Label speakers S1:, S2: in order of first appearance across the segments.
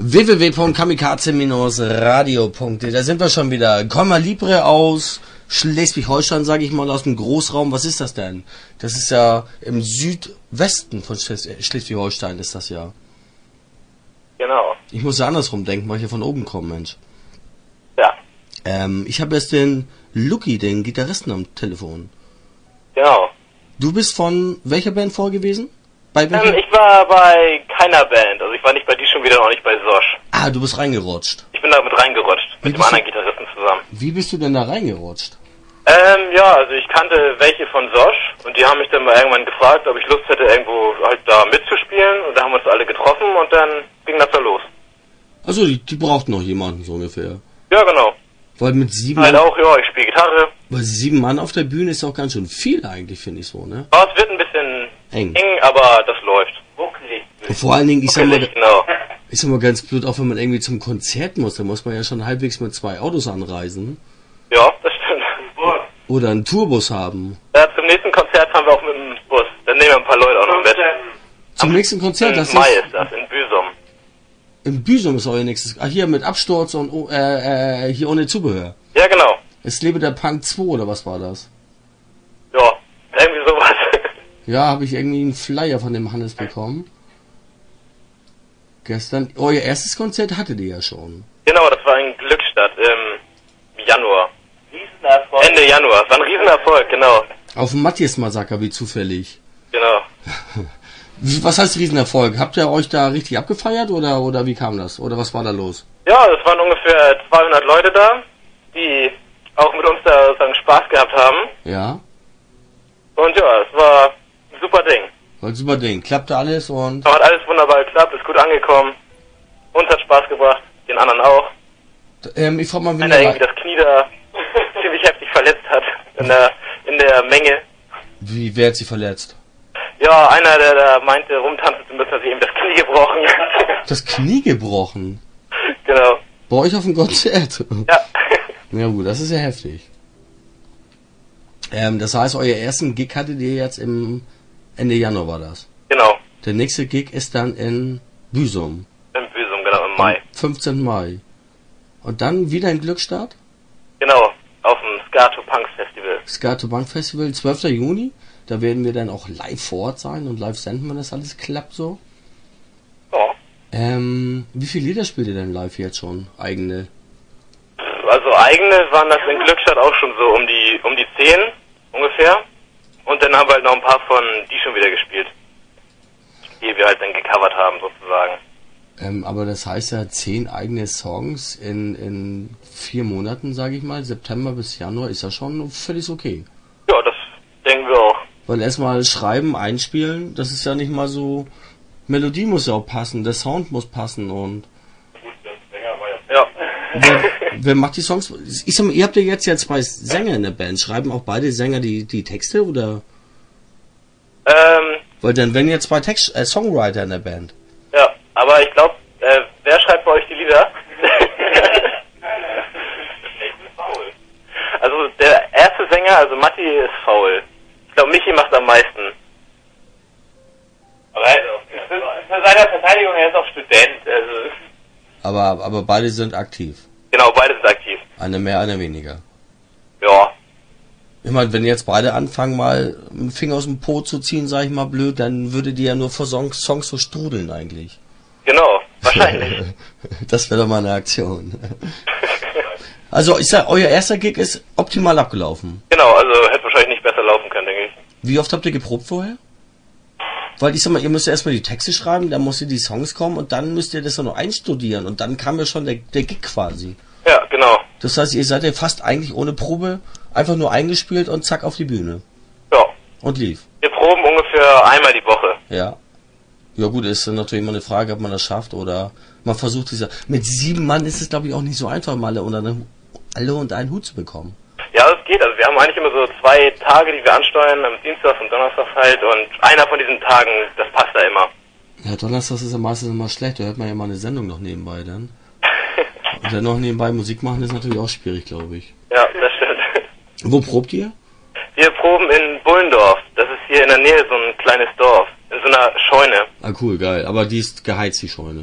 S1: www.kamikaze-radio.de. Da sind wir schon wieder. Comma Libre aus Schleswig-Holstein, sage ich mal, aus dem Großraum. Was ist das denn? Das ist ja im Südwesten von Schleswig-Holstein ist das ja.
S2: Genau.
S1: Ich muss ja andersrum denken, weil ich ja von oben komme, Mensch.
S2: Ja.
S1: Ich habe jetzt den Lucky, den Gitarristen am Telefon.
S2: Genau.
S1: Du bist von welcher Band vorgewesen?
S2: Ich war bei keiner Band. Also ich war nicht bei die schon wieder, noch nicht bei Sosch.
S1: Ah, du bist reingerutscht.
S2: Ich bin da mit reingerutscht. Mit dem anderen Gitarristen zusammen.
S1: Wie bist du denn da reingerutscht?
S2: Ja, also ich kannte welche von Sosch und die haben mich dann mal irgendwann gefragt, ob ich Lust hätte, irgendwo halt da mitzuspielen. Und da haben wir uns alle getroffen und dann ging das da los.
S1: Also die brauchten noch jemanden so ungefähr.
S2: Ja, genau.
S1: Weil mit 7
S2: halt auch, ja, ich spiele Gitarre.
S1: Weil 7 Mann auf der Bühne ist auch ganz schön viel eigentlich, finde ich so, ne?
S2: Ja, es wird ein bisschen eng, aber das läuft. Wuckelig.
S1: Vor allen Dingen, ich sag mal
S2: genau.
S1: ganz blöd, auch wenn man irgendwie zum Konzert muss, dann muss man ja schon halbwegs mit 2 Autos anreisen.
S2: Ja, das stimmt.
S1: Oder einen Tourbus haben.
S2: Ja, zum nächsten Konzert fahren wir auch mit dem Bus. Dann nehmen wir ein paar Leute auch noch mit.
S1: Zum nächsten Konzert,
S2: das ist... Im Mai ist das, in Büsum.
S1: In Büsum ist euer nächstes... Ah, hier mit Absturz und hier ohne Zubehör.
S2: Ja, genau.
S1: Es lebe der Punk 2, oder was war das?
S2: Ja, irgendwie sowas.
S1: Ja, habe ich irgendwie einen Flyer von dem Hannes bekommen. Gestern. Euer erstes Konzert hattet ihr ja schon.
S2: Genau, das war in Glückstadt im Januar. Riesenerfolg. Ende Januar. Das war ein Riesenerfolg, genau.
S1: Auf dem Matthias-Massaker, wie zufällig.
S2: Genau.
S1: Was heißt Riesenerfolg? Habt ihr euch da richtig abgefeiert oder wie kam das? Oder was war da los?
S2: Ja, es waren ungefähr 200 Leute da, die auch mit uns da sozusagen Spaß gehabt haben.
S1: Ja.
S2: Und ja, es war ein super Ding.
S1: War ein super Ding. Klappte alles und...
S2: Hat alles wunderbar geklappt, ist gut angekommen. Uns hat Spaß gebracht, den anderen auch.
S1: Ich frag mal, wenn
S2: einer irgendwie das Knie da ziemlich heftig verletzt hat in der Menge.
S1: Wie, wer hat sie verletzt?
S2: Ja, einer, der da meinte, rumtanzen zu müssen, hat sich eben das Knie gebrochen.
S1: Das Knie gebrochen?
S2: Genau.
S1: Bei euch auf dem Konzert?
S2: Ja.
S1: Ja gut, das ist ja heftig. Das heißt, euer ersten Gig hattet ihr jetzt im Ende Januar war das?
S2: Genau.
S1: Der nächste Gig ist dann in Büsum.
S2: In Büsum, genau, im Mai.
S1: Am 15. Mai. Und dann wieder in Glückstadt?
S2: Genau, auf dem Skato Punk Festival.
S1: Skato Punk Festival, 12. Juni. Da werden wir dann auch live vor Ort sein und live senden, wenn das alles klappt so.
S2: Ja.
S1: Wie viele Lieder spielt ihr denn live jetzt schon? Eigene?
S2: Also eigene waren das in Glückstadt auch schon so um die 10 ungefähr. Und dann haben wir halt noch ein paar von die schon wieder gespielt. Die wir halt dann gecovert haben sozusagen.
S1: Aber das heißt ja 10 eigene Songs in 4 Monaten, sage ich mal. September bis Januar ist ja schon völlig okay.
S2: Ja, das denken wir auch.
S1: Weil erstmal schreiben, einspielen, das ist ja nicht mal so... Melodie muss ja auch passen, der Sound muss passen und...
S2: Ja.
S1: Wer macht die Songs? Ich sag mal, ihr habt ja jetzt 2 Sänger in der Band. Schreiben auch beide Sänger die Texte, oder? Weil dann wären ja 2 Songwriter in der Band.
S2: Ja, aber ich glaube, wer schreibt bei euch die Lieder? Also der erste Sänger, also Matti, ist faul. Ich glaube, Michi macht am meisten. Aber für seine Verteidigung, er ist auch Student. Also
S1: Aber beide sind aktiv.
S2: Genau, beide sind aktiv.
S1: Einer mehr, einer weniger.
S2: Ja.
S1: Ich meine, wenn jetzt beide anfangen, mal einen Finger aus dem Po zu ziehen, sag ich mal blöd, dann würde die ja nur vor Songs so strudeln eigentlich.
S2: Genau, wahrscheinlich.
S1: Das wäre doch mal eine Aktion. Also, ich sag, euer erster Gig ist optimal abgelaufen.
S2: Genau, also hätte wahrscheinlich nicht besser laufen können, denke ich.
S1: Wie oft habt ihr geprobt vorher? Weil ich sag mal, ihr müsst ja erstmal die Texte schreiben, dann muss ihr die Songs kommen und dann müsst ihr das ja noch einstudieren und dann kam ja schon der Gig quasi.
S2: Ja, genau.
S1: Das heißt, ihr seid ja fast eigentlich ohne Probe einfach nur eingespielt und zack auf die Bühne.
S2: Ja.
S1: Und lief.
S2: Wir proben ungefähr einmal die Woche.
S1: Ja. Ja gut, ist natürlich immer eine Frage, ob man das schafft oder man versucht es ja. Mit 7 Mann ist es glaube ich auch nicht so einfach, mal alle unter einen Hut zu bekommen.
S2: Ja, das geht. Also wir haben eigentlich immer so 2 Tage, die wir ansteuern, am Dienstag und Donnerstag halt. Und einer von diesen Tagen, das passt da immer.
S1: Ja, Donnerstag ist ja meistens immer schlecht. Da hört man ja mal eine Sendung noch nebenbei dann. Und dann noch nebenbei Musik machen ist natürlich auch schwierig, glaube ich.
S2: Ja, das stimmt.
S1: Wo probt ihr?
S2: Wir proben in Bullendorf. Das ist hier in der Nähe so ein kleines Dorf. In so einer Scheune.
S1: Ah cool, geil. Aber die ist geheizt, die Scheune.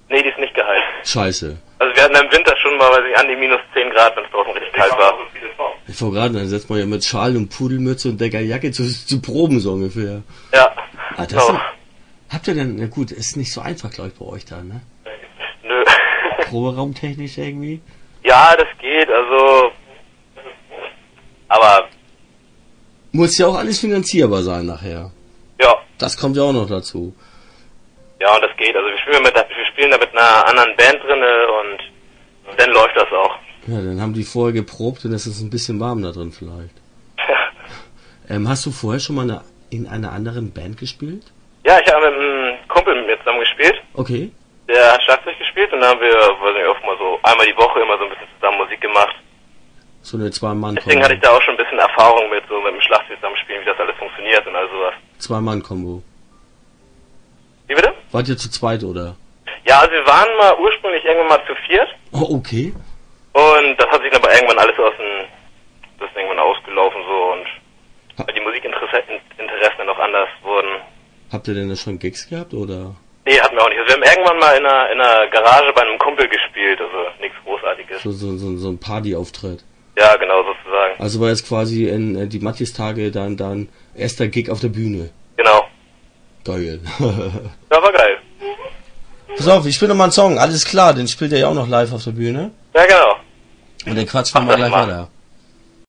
S2: Nee, die ist nicht geheilt.
S1: Scheiße.
S2: Also wir hatten im Winter schon mal, weiß ich, an die minus 10 Grad, wenn es draußen richtig kalt war.
S1: Ich wollte gerade, dann setzt man ja mit Schal und Pudelmütze und dicker Jacke zu Proben so ungefähr.
S2: Ja.
S1: Ah, das
S2: So.
S1: habt ihr denn, na gut, ist nicht so einfach, glaube ich, bei euch da, ne?
S2: Nö.
S1: Proberaumtechnisch irgendwie?
S2: Ja, das geht, also... Aber,
S1: Muss ja auch alles finanzierbar sein nachher.
S2: ja.
S1: Das kommt ja auch noch dazu.
S2: Ja, und das geht. Also wir spielen da mit einer anderen Band drinne und dann läuft das auch.
S1: Ja, dann haben die vorher geprobt und es ist ein bisschen warm da drin vielleicht. Hast du vorher schon mal in einer anderen Band gespielt?
S2: Ja, ich habe mit einem Kumpel mit mir zusammen gespielt.
S1: Okay.
S2: Der hat Schlagzeug gespielt und dann haben wir, weiß nicht, oft mal so einmal die Woche immer so ein bisschen zusammen Musik gemacht.
S1: So eine Zwei-Mann-Kombo.
S2: Deswegen hatte ich da auch schon ein bisschen Erfahrung mit dem Schlagzeug zusammenspielen, wie das alles funktioniert und all sowas.
S1: Zwei-Mann-Kombo.
S2: Wie bitte?
S1: Wart ihr zu zweit, oder?
S2: Ja, also wir waren mal ursprünglich irgendwann mal zu viert
S1: Oh, okay.
S2: und das hat sich aber irgendwann alles das ist irgendwann ausgelaufen so und weil die Musikinteressen dann noch anders wurden.
S1: Habt ihr denn da schon Gigs gehabt, oder?
S2: Nee, hatten wir auch nicht. Also wir haben irgendwann mal in einer Garage bei einem Kumpel gespielt, also nichts Großartiges.
S1: So ein Partyauftritt.
S2: Ja, genau, sozusagen.
S1: Also war jetzt quasi in die Matthias-Tage dann erster Gig auf der Bühne.
S2: Genau.
S1: Geil.
S2: Das war geil.
S1: Pass auf, ich spiele nochmal einen Song. Alles klar, den spielt er ja auch noch live auf der Bühne.
S2: Ja, genau.
S1: Und den quatschen wir mal gleich weiter.